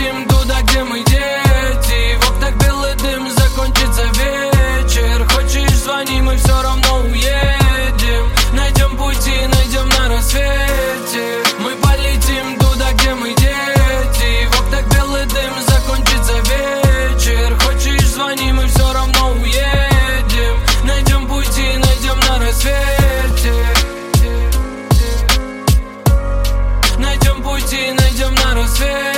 полетим туда, где мы дети. В окнах белый дым, закончится вечер. Хочешь, звони, мы все равно уедем. Найдем пути, найдем на рассвете. Мы полетим туда, где мы дети. В окнах белый дым, закончится вечер. Хочешь, звони, мы все равно уедем. Найдем пути, найдем на рассвете. Найдем пути, найдем на рассвете.